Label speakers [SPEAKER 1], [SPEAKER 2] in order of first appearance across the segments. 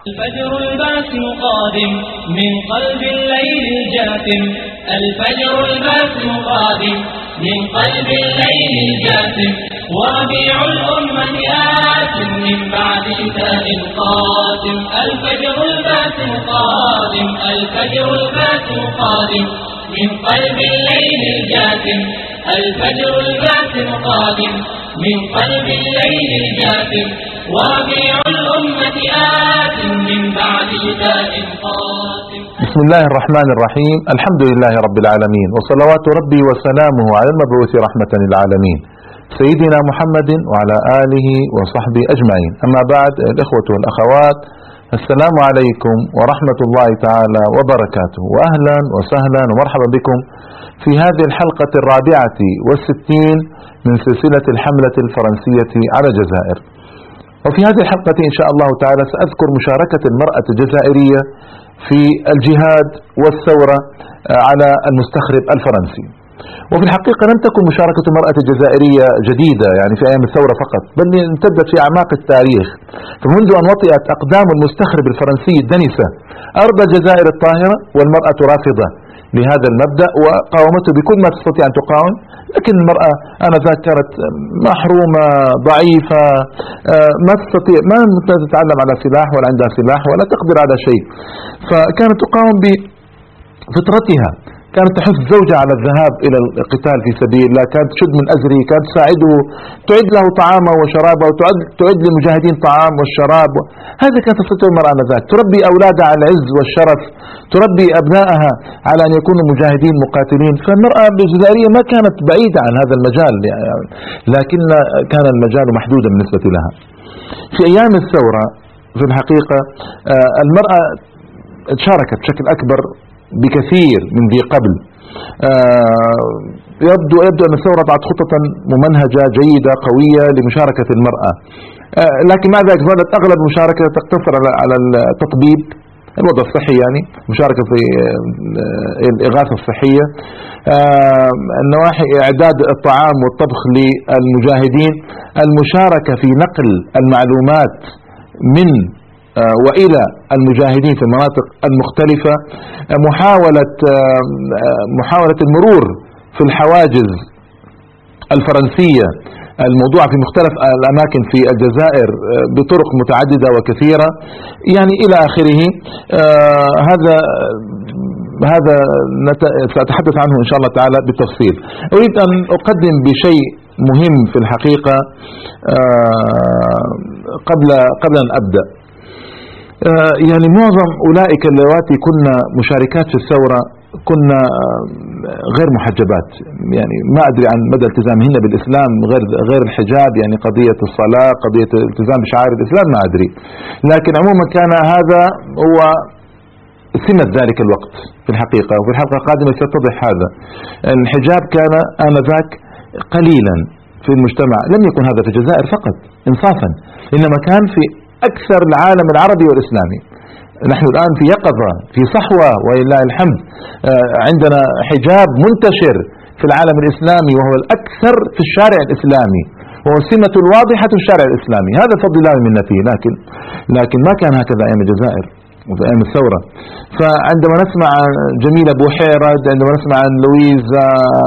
[SPEAKER 1] الفجر الباسم قادم من قلب الليل الجاثم، الفجر الباسم قادم من قلب الليل الجاثم، وربيع الأمة آت من بعد شتاء قادم، الفجر الباسم قادم، الفجر الباسم قادم من قلب الليل الجاثم، الفجر الباسم قادم من قلب الليل الجاثم، وربيع الأمة آت من بعد شتاء قادم.
[SPEAKER 2] بسم الله الرحمن الرحيم، الحمد لله رب العالمين، وصلوات ربي وسلامه على المبعوث رحمة للعالمين سيدنا محمد وعلى آله وصحبه أجمعين. أما بعد، الإخوة والأخوات، السلام عليكم ورحمة الله تعالى وبركاته، وأهلا وسهلا ومرحبا بكم في هذه الحلقة 64 من سلسلة الحملة الفرنسية على الجزائر. وفي هذه الحلقة إن شاء الله تعالى سأذكر مشاركة المرأة الجزائرية في الجهاد والثورة على المستخرب الفرنسي. وفي الحقيقة لم تكن مشاركة المرأة الجزائرية جديدة يعني في أيام الثورة فقط، بل امتدت في أعماق التاريخ. فمنذ أن وطئت أقدام المستخرب الفرنسي الدنسة أرض الجزائر الطاهرة والمرأة رافضة لهذا المبدأ وقاومته بكل ما تستطيع أن تقاوم، لكن المرأة آنذاك كانت محرومة ضعيفة، ما تستطيع، ما تتعلم على سلاح ولا عندها سلاح ولا تقدر على شيء، فكانت تقاوم بفطرتها. كانت تحث زوجها على الذهاب إلى القتال في سبيل الله، كانت تشد من أزره، كانت تساعده، تعد له طعامه وشرابه، وتعد للمجاهدين طعام والشراب. هذا كانت تستطيع المرأة آنذاك، تربي أولادها على العز والشرف، تربي أبنائها على أن يكونوا مجاهدين مقاتلين. فالمرأة الجزائرية ما كانت بعيدة عن هذا المجال يعني، لكن كان المجال محدودا بالنسبة لها. في أيام الثورة في الحقيقة المرأة شاركت بشكل أكبر بكثير من ذي قبل. يبدو أن الثورة وضعت خطة ممنهجة جيدة قوية لمشاركة المرأة، لكن مع ذلك ظلت أغلب المشاركة تقتصر على التطبيب، الوضع الصحي، يعني مشاركة في الإغاثة الصحية، النواحي إعداد الطعام والطبخ للمجاهدين، المشاركة في نقل المعلومات من وإلى المجاهدين في المناطق المختلفة، محاولة المرور في الحواجز الفرنسية الموضوع في مختلف الأماكن في الجزائر بطرق متعددة وكثيرة يعني إلى آخره. هذا سأتحدث عنه إن شاء الله تعالى بالتفصيل. أريد أن أقدم بشيء مهم في الحقيقة قبل أن أبدأ. يعني معظم أولئك اللواتي كنا مشاركات في الثورة كنا غير محجبات، يعني ما أدري عن مدى التزامهن بالإسلام غير الحجاب، يعني قضية الصلاة، قضية الالتزام بشعائر الإسلام ما أدري، لكن عموما كان هذا هو سمة ذلك الوقت في الحقيقة. وفي الحلقة القادمة سيتضح هذا. الحجاب كان آنذاك قليلا في المجتمع، لم يكن هذا في الجزائر فقط إنصافا، إنما كان في أكثر العالم العربي والإسلامي. نحن الآن في يقظة، في صحوة ولله الحمد، عندنا حجاب منتشر في العالم الإسلامي وهو الأكثر في الشارع الإسلامي، وهو السمة الواضحة في الشارع الإسلامي. هذا فضل الله منته، لكن ما كان هكذا أيام الجزائر وفي أيام الثورة. فعندما نسمع عن جميلة بوحيرد، عندما نسمع عن لويزا،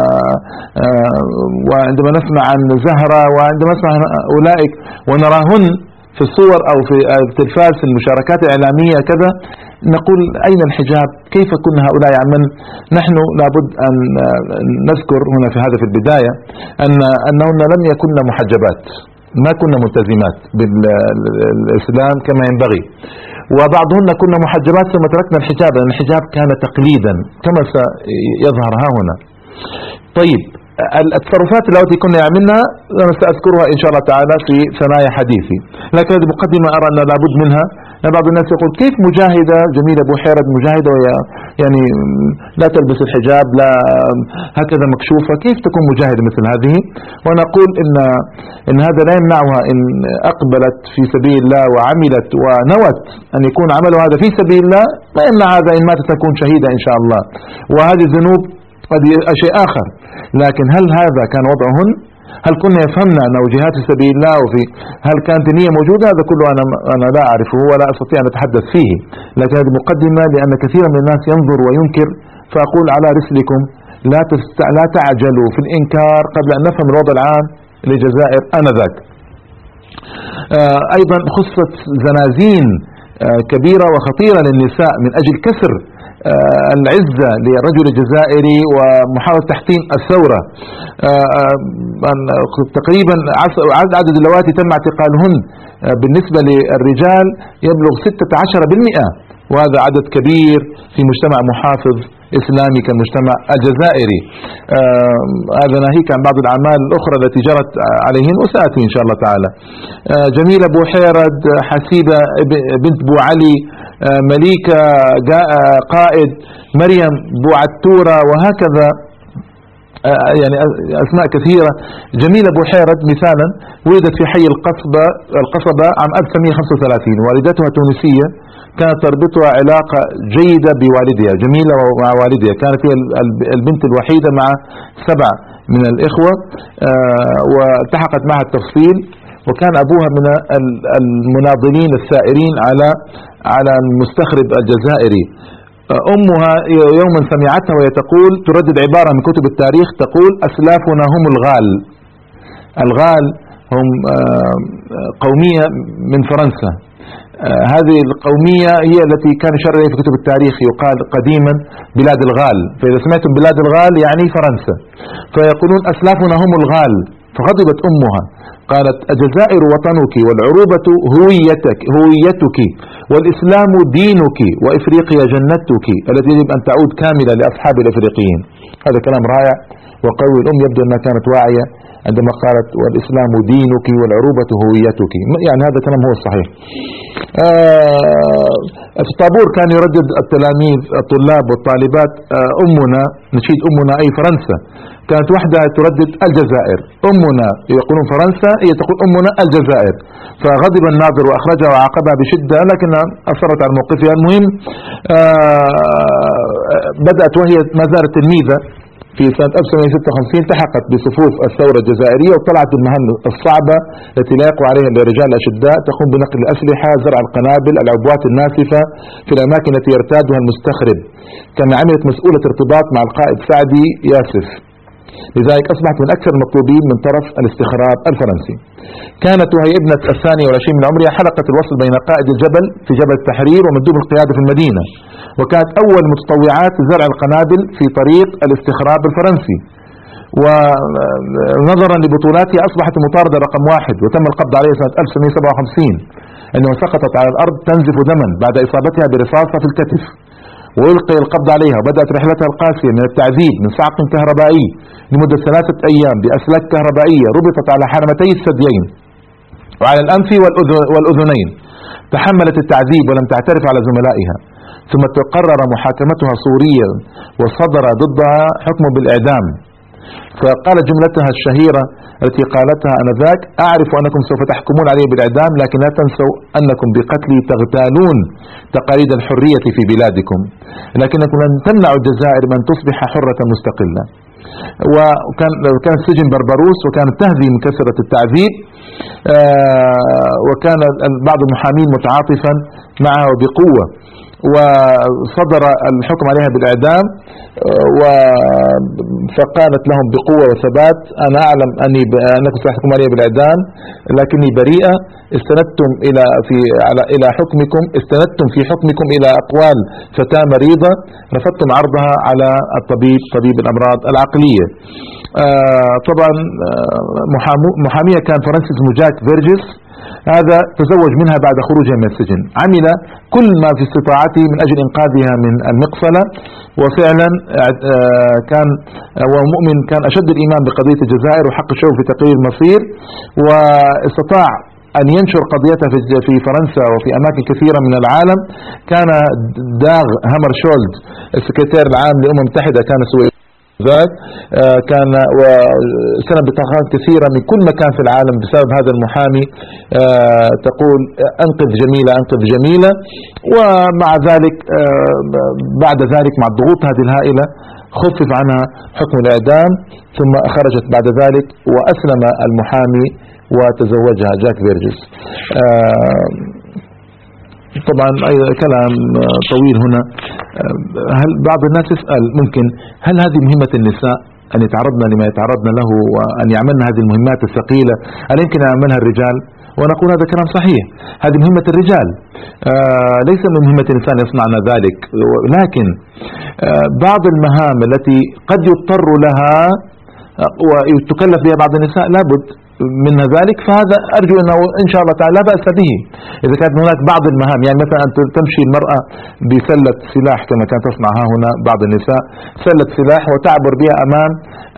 [SPEAKER 2] وعندما نسمع عن زهرة، وعندما نسمع عن أولئك ونراهن في الصور أو في التلفاز في المشاركات الإعلامية كذا، نقول أين الحجاب؟ كيف كنا هؤلاء يعملون؟ نحن لابد أن نذكر هنا في البداية أنهن لم يكن محجبات، ما كنا ملتزمات بالإسلام كما ينبغي، وبعضهن كنا محجبات ثم تركنا الحجاب، لأن الحجاب كان تقليدا كما سيظهر ها هنا. طيب، التصرفات التي كنا نعملها أنا سأذكرها إن شاء الله تعالى في ثنايا حديثي، لكن هذه مقدمة أرى أن لابد منها. بعض الناس يقول كيف مجاهدة جميلة بوحيرد مجاهدة وهي يعني لا تلبس الحجاب، لا هكذا مكشوفة، كيف تكون مجاهدة مثل هذه؟ ونقول إن هذا لا يمنعها إن أقبلت في سبيل الله وعملت ونوت أن يكون عملها هذا في سبيل الله، لا يمنع هذا إن ماتت تكون شهيدة إن شاء الله، وهذه الذنوب هذه شيء آخر. لكن هل هذا كان وضعهن؟ هل كنا يفهمنا أنه جهاد في سبيل الله هل كانت النية موجودة؟ هذا كله أنا لا أعرفه ولا أستطيع أن أتحدث فيه، لكن هذه مقدمة لأن كثيرا من الناس ينظر وينكر، فأقول على رسلكم لا تعجلوا في الإنكار قبل أن نفهم الوضع العام للجزائر آنذاك. أيضا خصت زنازين كبيرة وخطيرة للنساء من أجل كسر العزة للرجل الجزائري ومحاولة تحطيم الثورة. تقريبا عدد اللواتي تم اعتقالهن بالنسبة للرجال يبلغ 16%، وهذا عدد كبير في مجتمع محافظ إسلامي كالمجتمع الجزائري. هذا ناهيك عن بعض الأعمال الأخرى التي جرت عليهن وسآتي إن شاء الله تعالى. جميلة بوحيرد، حسيبة بنت بو علي، مليكة قائد، مريم بوعتورة، وهكذا يعني أسماء كثيرة. جميلة بوحيرد مثالا ولدت في حي القصبة عام 1935، والدتها تونسية، كانت تربطها علاقة جيدة بوالدها. جميلة مع والدها كانت هي البنت الوحيدة مع 7 من الإخوة، والتحقت معها التفصيل، وكان أبوها من المناضلين الثائرين على المستخرب الجزائري. أمها يوما سمعتها وهي تقول، تردد عبارة من كتب التاريخ تقول: أسلافنا هم الغال. الغال هم قومية من فرنسا. هذه القومية هي التي كان يشار إليها في كتب التاريخ، يقال قديما بلاد الغال، فإذا سمعتم بلاد الغال يعني فرنسا، فيقولون أسلافنا هم الغال. فغضبت أمها، قالت: الجزائر وطنك، والعروبة هويتك، والإسلام دينك، وإفريقيا جنتك التي يجب أن تعود كاملة لأصحاب الإفريقيين. هذا كلام رائع وقوي. الأم يبدو أنها كانت واعية عندما قالت: والإسلام دينك والعروبة هويتك، يعني هذا كلام هو الصحيح. في الطابور كان يردد التلاميذ الطلاب والطالبات: أمنا، نشيد أمنا أي فرنسا. كانت وحدها تردد الجزائر. أمنا يقولون فرنسا، هي تقول أمنا الجزائر. فغضب الناظر وأخرجها وعاقبها بشدة، لكنها أصرت على موقفها. المهم بدأت وهي ما زالت تلميذة في سنة 1956 التحقت بصفوف الثورة الجزائرية، وطلعت بالمهام الصعبة التي لا يقوى عليها إلا الرجال الأشداء، تقوم بنقل الأسلحة، زرع القنابل، العبوات الناسفة في الأماكن التي يرتادها المستخرب. كما عملت مسؤولة ارتباط مع القائد سعدي ياسف، لذلك أصبحت من أكثر المطلوبين من طرف الاستخراب الفرنسي. كانت وهي ابنة 22 من عمرها حلقة الوصل بين قائد الجبل في جبل التحرير ومندوب القيادة في المدينة، وكانت أول متطوعات زرع القنابل في طريق الاستخراب الفرنسي. ونظرا لبطولاتها أصبحت المطاردة رقم 1، وتم القبض عليها سنة 1957 أنها سقطت على الأرض تنزف دما بعد إصابتها برصاصة في الكتف، ويلقي القبض عليها. وبدأت رحلتها القاسية من التعذيب من صعق كهربائي لمدة 3 أيام بأسلاك كهربائية ربطت على حرمتي الثديين وعلى الأنف والأذنين. تحملت التعذيب ولم تعترف على زملائها، ثم تقرر محاكمتها صوريا وصدر ضدها حكم بالإعدام. فقالت جملتها الشهيرة التي قالتها آنذاك: أعرف أنكم سوف تحكمون علي بالإعدام، لكن لا تنسوا أنكم بقتلي تغتالون تقاليد الحرية في بلادكم، لكنكم لن تمنعوا الجزائر من تصبح حرة مستقلة. وكان السجن بربروس، وكانت تهذي من كثرة التعذيب، وكان بعض المحامين متعاطفا معها بقوة، وصدر الحكم عليها بالإعدام. فقالت لهم بقوة وثبات: أنا أعلم أنكم ستحكم علي بالإعدام، لكني بريئة. إلى حكمكم استندتم في حكمكم إلى أقوال فتاة مريضة، رفضتم عرضها على طبيب الأمراض العقلية. طبعا محامية كان فرنسي اسمه جاك فيرجس، هذا تزوج منها بعد خروجها من السجن. عمل كل ما في استطاعته من أجل إنقاذها من المقفلة، وفعلا كان ومؤمن، كان أشد الإيمان بقضية الجزائر وحق الشعوب في تقرير المصير، واستطاع أن ينشر قضيتها في فرنسا وفي أماكن كثيرة من العالم. كان داغ هامرشولد السكرتير العام للأمم المتحدة كان كان وسنة بطاقات كثيرة من كل مكان في العالم بسبب هذا المحامي، تقول: أنقذ جميلة أنقذ جميلة. ومع ذلك بعد ذلك مع الضغوط هذه الهائلة خفف عنها حكم الإعدام، ثم خرجت بعد ذلك وأسلم المحامي وتزوجها جاك فيرجس. طبعا كلام طويل هنا. هل بعض الناس يسأل ممكن هل هذه مهمة النساء أن يتعرضن لما يتعرضن له وأن يعملن هذه المهمات الثقيلة؟ هل يمكن أن يعملها الرجال؟ ونقول هذا كلام صحيح، هذه مهمة الرجال، ليس من مهمة الإنسان يصنعنا ذلك، لكن بعض المهام التي قد يضطر لها وتكلف بها بعض النساء لابد من ذلك، فهذا أرجو أنه إن شاء الله تعالى لا بأس به إذا كانت هناك بعض المهام. يعني مثلا أن تمشي المرأة بسلة سلاح كما كانت تصنعها هنا بعض النساء، سلة سلاح وتعبر بها أمام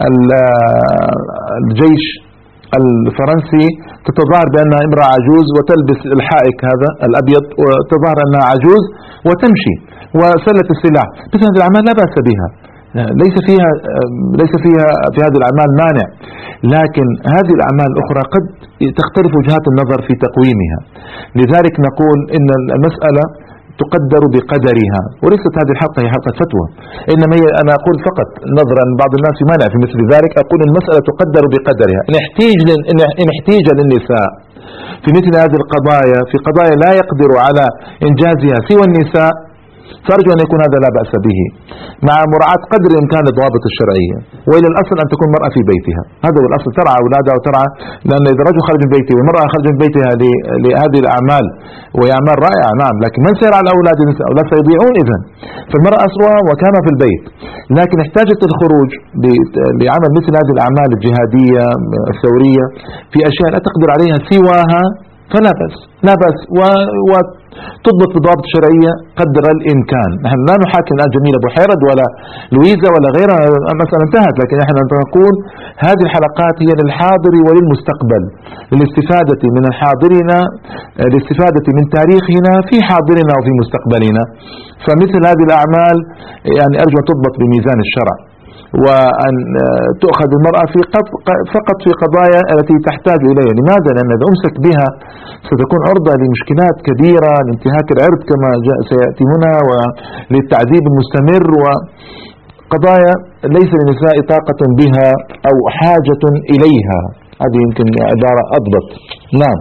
[SPEAKER 2] الجيش الفرنسي، تتظاهر بأنها امرأة عجوز وتلبس الحائك هذا الأبيض وتظاهر أنها عجوز وتمشي وسلة السلاح. مثل هذه الأعمال لا بأس بها، ليس فيها في هذه الأعمال مانع، لكن هذه الأعمال الأخرى قد تختلف وجهات النظر في تقويمها. لذلك نقول إن المسألة تقدر بقدرها، وليست هذه الحلقة هي حلقة فتوى، إنما هي أنا أقول فقط نظرا بعض الناس مانع في مثل ذلك، أقول المسألة تقدر بقدرها. إن احتيج للنساء في مثل هذه القضايا، في قضايا لا يقدر على إنجازها سوى النساء، فأرجو أن يكون هذا لا بأس به، مع مراعاة قدر الإمكان الضوابط الشرعية. وإلى الأصل أن تكون المرأة في بيتها، هذا هو الأصل، ترعى أولادها وترعى، لأن إذا رجل خرج من بيته والمرأة خرجت من بيتها لهذه الأعمال وهي أعمال رائعة نعم، لكن من سيرعى الأولاد؟ الأولاد سيضيعون إذن. فالمرأة أصلها وكان في البيت، لكن احتاجت الخروج لعمل مثل هذه الأعمال الجهادية الثورية في أشياء لا تقدر عليها سواها، فلا بأس، لا بأس، وتضبط بالضوابط الشرعية قدر الإمكان. نحن لا نحاكم الآن جميلة أبو حيرد ولا لويزا ولا غيرها، المسألة انتهت، لكن نحن نقول هذه الحلقات هي للحاضر وللمستقبل، للاستفادة من الحاضرين، للاستفادة من تاريخنا في حاضرنا وفي مستقبلنا. فمثل هذه الأعمال يعني أرجو أن تضبط بميزان الشرع، وأن تؤخذ المرأة فقط في قضايا التي تحتاج إليها. لماذا؟ لأن إذا أمسك بها ستكون عرضة لمشكلات كبيرة، لانتهاك العرض كما سيأتي هنا، وللتعذيب المستمر، وقضايا ليس للنساء طاقة بها أو حاجة إليها. هذه يمكن عبارة أضبط. نعم.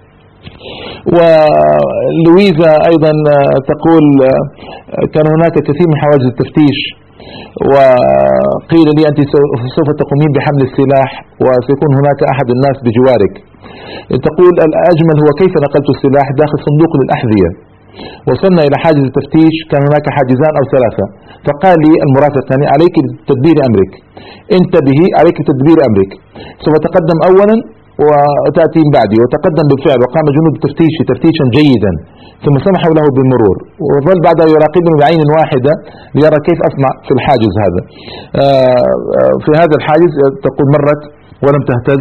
[SPEAKER 2] ولويزا أيضا تقول كان هناك كثير من حواجز التفتيش، وقيل لي أنت سوف تقومين بحمل السلاح وسيكون هناك أحد الناس بجوارك. تقول الأجمل هو كيف نقلت السلاح داخل صندوق للأحذية، وصلنا إلى حاجز التفتيش، كان هناك حاجزان أو ثلاثة، فقال لي المرافق الثاني عليك بتدبير أمرك، انتبهي عليك بتدبير أمرك، سوف تقدم أولا وتأتي بعدي. وتقدم بالفعل وقام جنود التفتيش تفتيشا جيدا، ثم سمحوا له بالمرور، وظل بعدها يراقبني بعين واحدة ليرى كيف أصنع في الحاجز هذا. في هذا الحاجز تقول مرت ولم تهتز،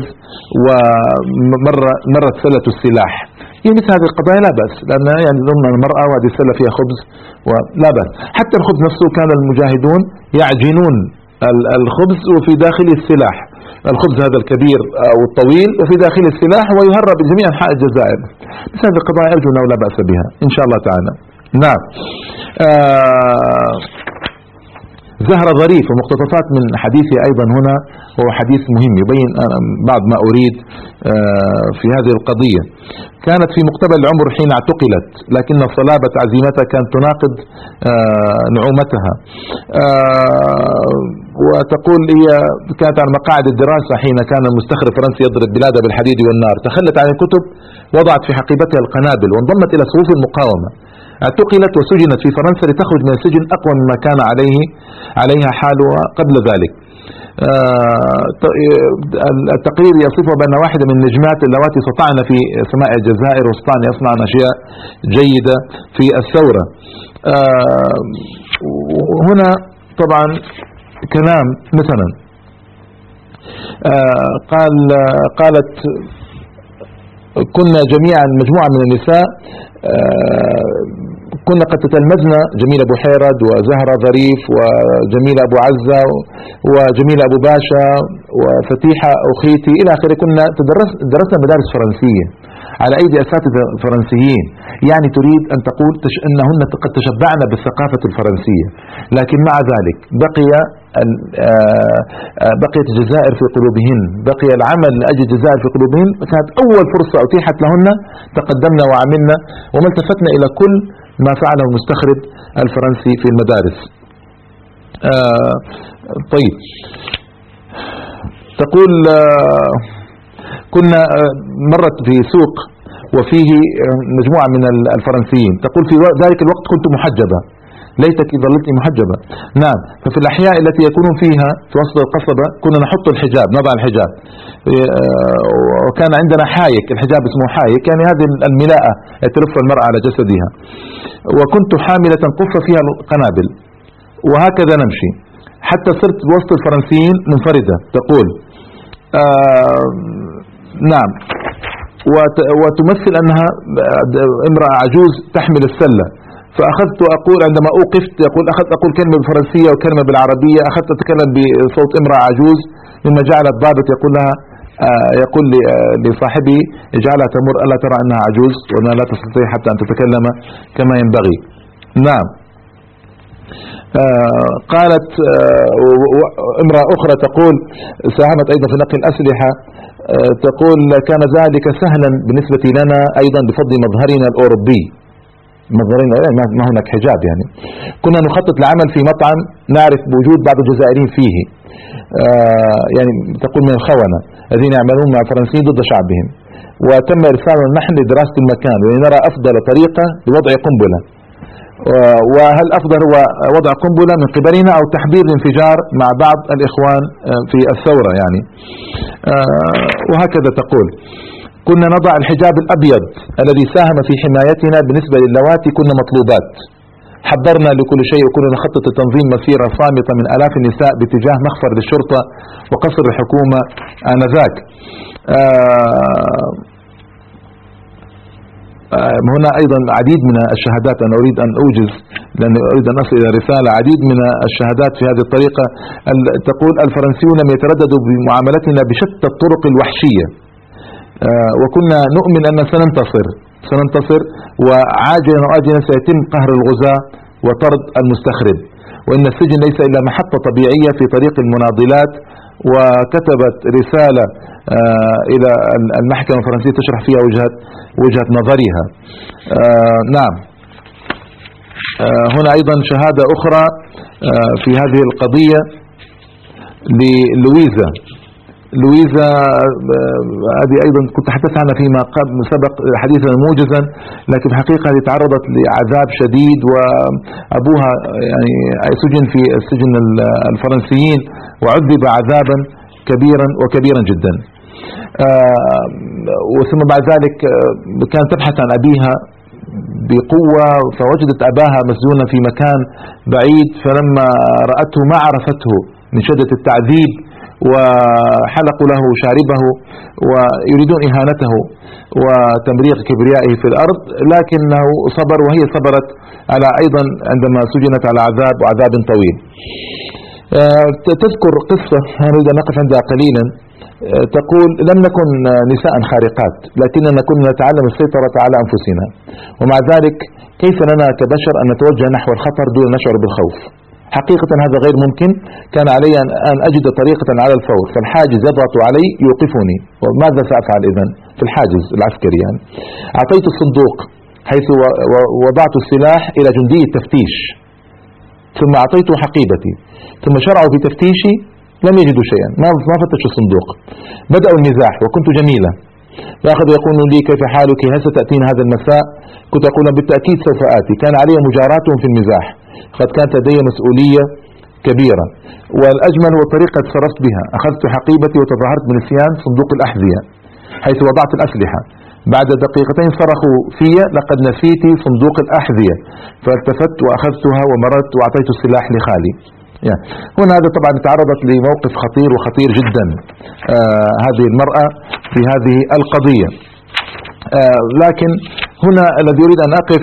[SPEAKER 2] ومرت سلة السلاح. مثل هذه القضايا لا بأس، لأن يعني ضمن المرأة وهذه السلة فيها خبز ولا بأس. حتى الخبز نفسه كان المجاهدون يعجنون الخبز وفي داخله السلاح، الخبز هذا الكبير أو الطويل وفي داخل السلاح، ويهرب بجميع أنحاء الجزائر. بس هذه القضايا أرجو أنه لا بأس بها إن شاء الله تعالى. نعم. زهرة ظريف ومقتطفات من حديثي أيضا هنا، هو حديث مهم يبين بعض ما أريد في هذه القضية. كانت في مقتبل العمر حين اعتقلت، لكن صلابة عزيمتها كانت تناقض نعومتها. وتقول هي كانت على مقاعد الدراسة حين كان المستخرب الفرنسي يضرب بلاده بالحديد والنار، تخلت عن الكتب، وضعت في حقيبتها القنابل، وانضمت إلى صفوف المقاومة. اعتقلت وسجنت في فرنسا لتخرج من السجن أقوى مما كان عليها حالها قبل ذلك. التقرير يصفها بأن واحدة من النجمات اللواتي استطعن في سماء الجزائر واستطعن يصنعن أشياء جيدة في الثورة. هنا طبعا كلام مثلا قالت كنا جميعا مجموعة من النساء كنا قد تتلمذن جميلة أبو حيرد وزهرة ظريف وجميلة أبو عزة وجميلة أبو باشا وفتيحة أخيتي إلى آخره. كنا درسنا مدارس فرنسية على أيدي أساتذة فرنسيين، يعني تريد أن تقول أنهن قد تشبعن بالثقافة الفرنسية، لكن مع ذلك بقي بقيت الجزائر في قلوبهن، بقي العمل لأجل الجزائر في قلوبهن. كانت أول فرصة أتيحت لهن تقدمنا وعملنا وما التفتنا إلى كل ما فعله المستخرج الفرنسي في المدارس. طيب، تقول كنا مرت في سوق وفيه مجموعة من الفرنسيين، تقول في ذلك الوقت كنت محجبة، ليتك ظلتني محجبة. نعم، ففي الأحياء التي يكونون فيها في وسط القصبة كنا نحط الحجاب، نضع الحجاب، وكان عندنا حايك، الحجاب اسمه حايك، يعني هذه الملاءة تلف المرأة على جسدها، وكنت حاملة قفة فيها قنابل، وهكذا نمشي حتى صرت وسط الفرنسيين منفردة. تقول نعم، وتمثل أنها امرأة عجوز تحمل السلة، فأخذت أقول عندما أوقفت أخذت أقول كلمة بالفرنسية وكلمة بالعربية، أخذت أتكلم بصوت امرأة عجوز، مما جعل الضابط يقول لها يقول لصاحبي اجعلها تمر ألا ترى أنها عجوز وأنها لا تستطيع حتى أن تتكلم كما ينبغي. نعم. قالت امرأة أخرى تقول ساهمت أيضا في نقل الأسلحة، تقول كان ذلك سهلا بالنسبة لنا أيضا بفضل مظهرنا الأوروبي، مظهرنا ما هناك حجاب، يعني كنا نخطط لعمل في مطعم نعرف بوجود بعض الجزائريين فيه، يعني تقول من الخونة الذين يعملون مع الفرنسيين ضد شعبهم، وتم إرسالنا نحن لدراسة المكان ولنرى أفضل طريقة لوضع قنبلة، وهل أفضل هو وضع قنبلة من قبلنا أو تحضير الانفجار مع بعض الإخوان في الثورة يعني. وهكذا تقول كنا نضع الحجاب الأبيض الذي ساهم في حمايتنا بالنسبة للواتي، كنا مطلوبات، حضرنا لكل شيء، وكنا نخطط لتنظيم مسيرة صامتة من آلاف النساء باتجاه مخفر للشرطة وقصر الحكومة آنذاك. هنا أيضا عديد من الشهادات، أنا أريد أن أوجز لأن أريد أن أصل إلى رسالة، عديد من الشهادات في هذه الطريقة. تقول الفرنسيون لم يترددوا بمعاملتنا بشتى الطرق الوحشية، وكنا نؤمن أن سننتصر وعاجلا وآجلا سيتم قهر الغزاة وطرد المستخرب، وإن السجن ليس إلا محطة طبيعية في طريق المناضلات. وكتبت رسالة إلى المحكمة الفرنسية تشرح فيها وجهة نظرها. نعم. هنا أيضا شهادة أخرى في هذه القضية للويزا. هذه أيضا كنت حدثت عنها فيما سبق حديثا موجزا، لكن حقيقة هذه تعرضت لعذاب شديد، وأبوها يعني سجن في السجن الفرنسيين وعذب عذابا كبيرا جدا. وثم بعد ذلك كانت تبحث عن أبيها بقوة، فوجدت أباها مسجونا في مكان بعيد، فلما رأته ما عرفته من شدة التعذيب، وحلقوا له شاربه ويريدون إهانته وتمريق كبريائه في الأرض، لكنه صبر وهي صبرت على أيضا عندما سجنت على عذاب طويل. تذكر قصة أريد أن نقف عندها قليلا. تقول لم نكن نساء خارقات، لكننا كنا نتعلم السيطرة على أنفسنا، ومع ذلك كيف لنا كبشر أن نتوجه نحو الخطر دون أن نشعر بالخوف؟ حقيقة هذا غير ممكن، كان علي أن أجد طريقة على الفور، فالحاجز يضغط علي يوقفني، وماذا سأفعل إذن في الحاجز العسكري؟ يعني أعطيت الصندوق حيث وضعت السلاح إلى جندي التفتيش، ثم أعطيته حقيبتي، ثم شرعوا في تفتيشي، لم يجدوا شيئا، ما فتشوا الصندوق. بدأوا المزاح وكنت جميلة، فأخذوا يقولون لي كيف حالك، هل ستأتين هذا المساء؟ كنت أقول بالتأكيد سوف آتي. كان علي مجاراتهم في المزاح، قد كانت لدي مسؤولية كبيرة، والأجمل هو الطريقة تصرفت بها. أخذت حقيبتي وتظاهرت بنسيان صندوق الأحذية حيث وضعت الأسلحة. بعد دقيقتين صرخوا في لقد نسيت صندوق الأحذية، فالتفت وأخذتها ومررت وأعطيت السلاح لخالي. يعني هنا هذا طبعا تعرضت لموقف خطير جدا هذه المرأة في هذه القضية. لكن هنا الذي يريد أن أقف،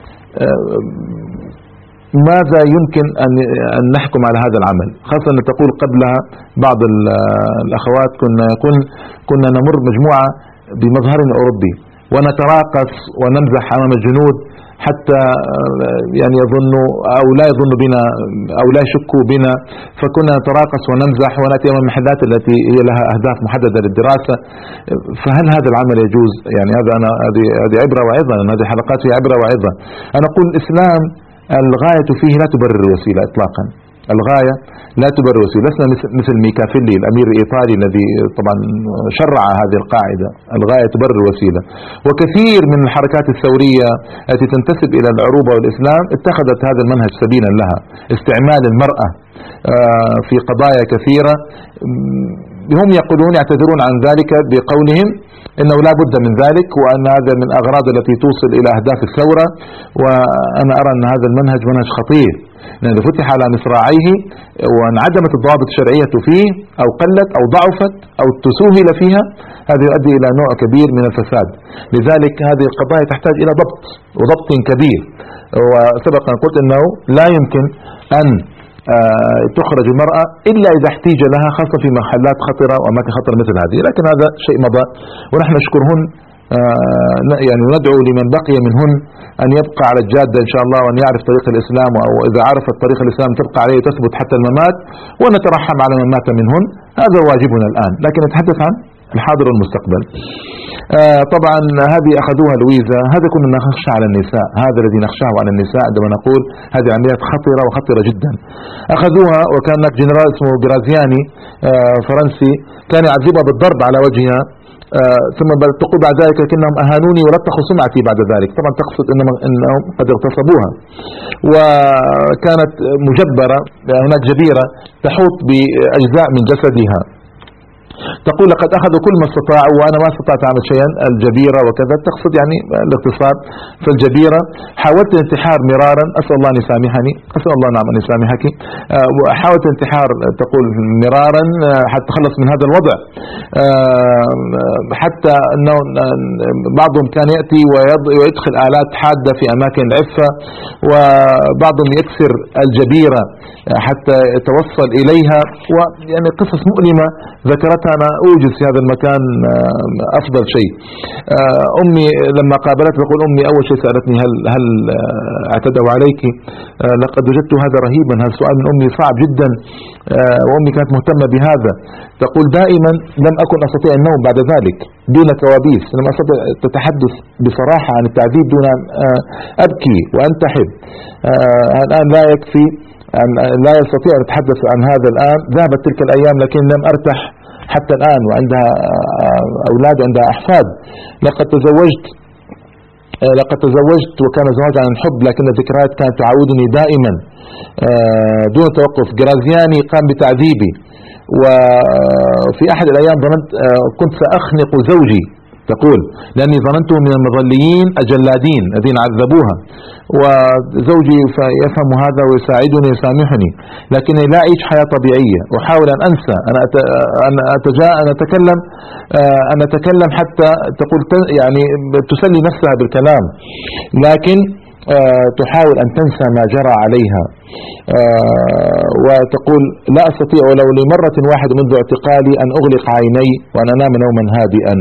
[SPEAKER 2] ماذا يمكن أن نحكم على هذا العمل؟ خاصة أن تقول قبلها بعض الأخوات كنا نمر مجموعة بمظهر أوروبي ونتراقص ونمزح أمام الجنود حتى يعني يظنوا أو لا يظنوا بنا أو لا يشكوا بنا، فكنا نتراقص ونمزح ونأتي من المحلات التي هي لها أهداف محددة للدراسة. فهل هذا العمل يجوز؟ يعني هذه عبرة وعظة، هذه حلقات فيها عبرة وعظة. أنا أقول الإسلام الغاية فيه لا تبرر الوسيلة إطلاقا، الغاية لا تبرر الوسيلة. لسنا مثل ميكافيلي الأمير الإيطالي الذي طبعا شرع هذه القاعدة، الغاية تبرر الوسيلة. وكثير من الحركات الثورية التي تنتسب إلى العروبة والإسلام اتخذت هذا المنهج سبيلا لها، استعمال المرأة في قضايا كثيرة. هم يقولون يعتذرون عن ذلك بقولهم إنه لا بد من ذلك، وأن هذا من الأغراض التي توصل إلى أهداف الثورة. وأنا أرى أن هذا المنهج منهج خطير، لأنه فتح على مصراعيه وانعدمت الضوابط الشرعية فيه أو قلت أو ضعفت أو تسوهل فيها، هذا يؤدي إلى نوع كبير من الفساد. لذلك هذه القضايا تحتاج إلى ضبط وضبط كبير. وسبق أن قلت أنه لا يمكن أن تخرج المرأة إلا إذا احتيج لها، خاصة في محلات خطرة وأماكن خطرة مثل هذه. لكن هذا شيء مضى، ونحن نشكرهن يعني ندعو لمن بقي منهن أن يبقى على الجادة إن شاء الله، وأن يعرف طريق الإسلام، أو إذا عرفت طريق الإسلام تبقى عليه تثبت حتى الممات، ونترحم على من مات منهن. هذا واجبنا الآن، لكن نتحدث عن الحاضر والمستقبل. طبعا هذه أخذوها لويزا، هذا كنا نخشى على النساء، هذا الذي نخشاه على النساء عندما نقول هذه عمليات خطرة وخطرة جدا. أخذوها، وكان هناك جنرال اسمه جرازياني فرنسي كان يعذبها بالضرب على وجهها، ثم تقول بعد ذلك لكنهم أهانوني ولطخوا سمعتي بعد ذلك. طبعا تقصد أنهم قد اغتصبوها، وكانت مجبرة، هناك جبيرة تحوط بأجزاء من جسدها. تقول لقد أخذوا كل ما استطاعوا وأنا ما استطعت أعمل شيئا، الجبيرة وكذا، تقصد يعني الاغتصاب. فالجبيرة حاولت الانتحار مرارا، أسأل الله أن يسامحني، أسأل الله نعم أن يسامحك. وحاولت الانتحار تقول مرارا حتى تخلص من هذا الوضع، حتى أنه بعضهم كان يأتي ويدخل آلات حادة في أماكن العفة، وبعضهم يكسر الجبيرة حتى يتوصل إليها. ويعني قصص مؤلمة ذكرتها أنا أوجد في هذا المكان أفضل شيء. أمي لما قابلت تقول أمي أول شيء سألتني هل اعتدوا عليك؟ لقد وجدت هذا رهيبا، هذا السؤال من أمي صعب جدا، وأمي كانت مهتمة بهذا. تقول دائما لم أكن أستطيع النوم بعد ذلك دون كوابيس، لم أستطيع تتحدث بصراحة عن التعذيب دون أن أبكي وأنتحب. الآن لا يكفي، لا يستطيع أن أتحدث عن هذا الآن. ذهبت تلك الأيام لكن لم أرتاح حتى الآن، وعندها أولاد وعندها أحفاد. لقد تزوجت وكان زواج عن الحب، لكن الذكريات كانت تعودني دائما دون توقف. جرازياني قام بتعذيبي، وفي أحد الأيام ظننت كنت سأخنق زوجي، تقول لأني ظننته من المظليين الجلادين الذين عذبوها، وزوجي يفهم هذا ويساعدني ويسامحني، لكني لا أعيش حياة طبيعية. أحاول أن أنسى، أن أتكلم حتى تقول يعني تسلي نفسها بالكلام، لكن تحاول أن تنسى ما جرى عليها. وتقول لا أستطيع ولو لمرة واحدة منذ اعتقالي أن أغلق عيني وأن أنام نوما هادئا.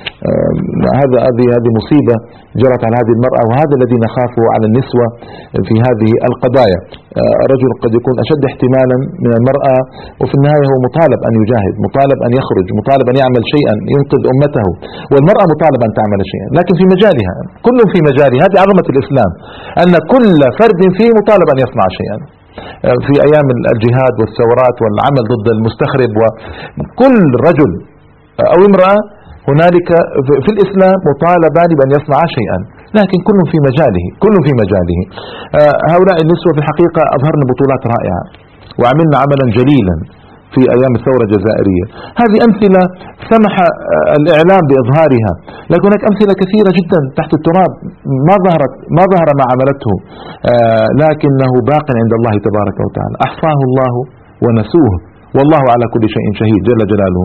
[SPEAKER 2] هذه مصيبة جرت على هذه المرأة، وهذا الذي نخافه على النسوة في هذه القضايا. الرجل قد يكون أشد احتمالا من المرأة، وفي النهاية هو مطالب أن يجاهد، مطالب أن يخرج، مطالب أن يعمل شيئا ينقذ أمته، والمرأة مطالبة أن تعمل شيئا لكن في مجالها، كل في مجاله. هذه عظمة الإسلام، أن كل فرد فيه مطالب أن يصنع شيئا. في أيام الجهاد والثورات والعمل ضد المستخرب، وكل رجل أو امرأة هنالك في الإسلام مطالبان بأن يصنع شيئا، لكن كل في مجاله. هؤلاء النسوة في الحقيقة أظهرن بطولات رائعة، وعملنا عملا جليلا في أيام الثورة الجزائرية. هذه أمثلة سمح الإعلام بإظهارها، لكن هناك أمثلة كثيرة جدا تحت التراب ما ظهر ما عملته، لكنه باق عند الله تبارك وتعالى. أحصاه الله ونسوه، والله على كل شيء شهيد جل جلاله.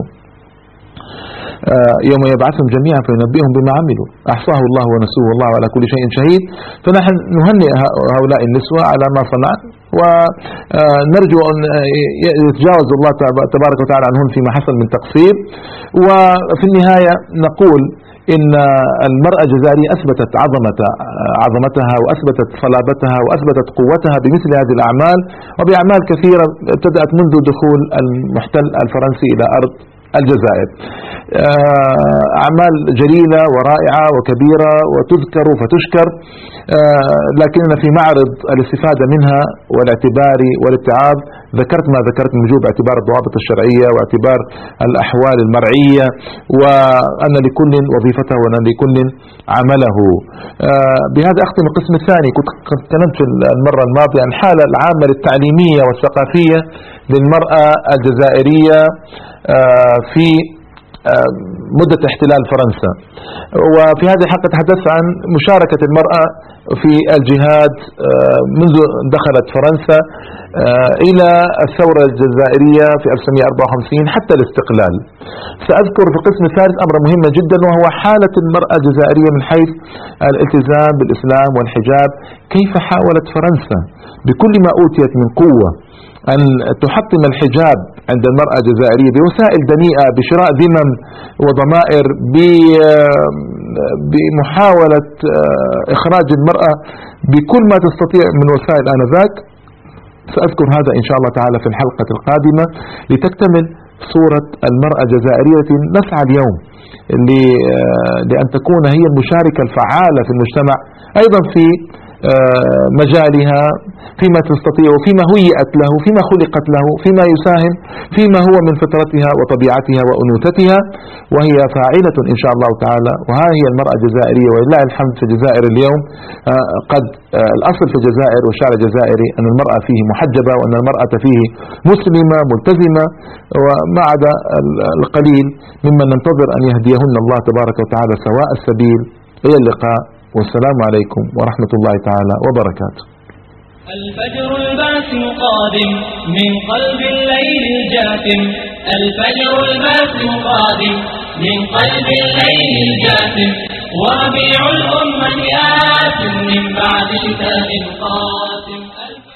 [SPEAKER 2] يوم يبعثهم جميعا فينبئهم بما عملوا، أحصاه الله ونسوه والله على كل شيء شهيد. فنحن نهنئ هؤلاء النسوة على ما صنعن، ونرجو أن يتجاوز الله تبارك وتعالى عنهم فيما حصل من تقصير. وفي النهاية نقول إن المرأة الجزائرية أثبتت عظمتها وأثبتت صلابتها وأثبتت قوتها بمثل هذه الأعمال، وبأعمال كثيرة ابتدأت منذ دخول المحتل الفرنسي إلى أرض الجزائر. أعمال جليلة ورائعة وكبيرة وتذكر فتشكر، لكننا في معرض الاستفادة منها والاعتبار والاتعاظ ذكرت ما ذكرت من وجوب اعتبار الضوابط الشرعية واعتبار الأحوال المرعية، وأن لكل وظيفته وأن لكل عمله. بهذا أختم القسم الثاني. كنت تكلمت في المرة الماضية عن الحالة العامة التعليمية والثقافية للمرأة الجزائرية في مدة احتلال فرنسا، وفي هذه الحلقة تحدثت عن مشاركة المرأة في الجهاد منذ دخلت فرنسا إلى الثورة الجزائرية في 1954 حتى الاستقلال. سأذكر في القسم الثالث أمر مهم جدا، وهو حالة المرأة الجزائرية من حيث الالتزام بالإسلام والحجاب. كيف حاولت فرنسا بكل ما أوتيت من قوة أن تحطم الحجاب عند المرأة الجزائرية بوسائل دنيئة، بشراء ذمم وضمائر، بمحاولة إخراج المرأة بكل ما تستطيع من وسائل آنذاك. سأذكر هذا إن شاء الله تعالى في الحلقة القادمة لتكتمل صورة المرأة الجزائرية التي نسعى اليوم لأن تكون هي المشاركة الفعالة في المجتمع، أيضا في مجالها، فيما تستطيع، فيما هيئت له، فيما خلقت له، فيما يساهم، فيما هو من فطرتها وطبيعتها وأنوثتها، وهي فاعلة إن شاء الله تعالى. وها هي المرأة الجزائرية ولله الحمد في الجزائر اليوم. قد الأصل في الجزائر والشارع الجزائري أن المرأة فيه محجبة، وأن المرأة فيه مسلمة ملتزمة، وما عدا القليل ممن ننتظر أن يهديهن الله تبارك وتعالى سواء السبيل. إلى اللقاء، والسلام عليكم ورحمة الله تعالى وبركاته.
[SPEAKER 1] الفجر الباسم قادم من قلب الليل الجاثم، الفجر الباسم قادم من قلب الليل الجاثم، وربيع الأمة آت من بعد شتاء قاتم.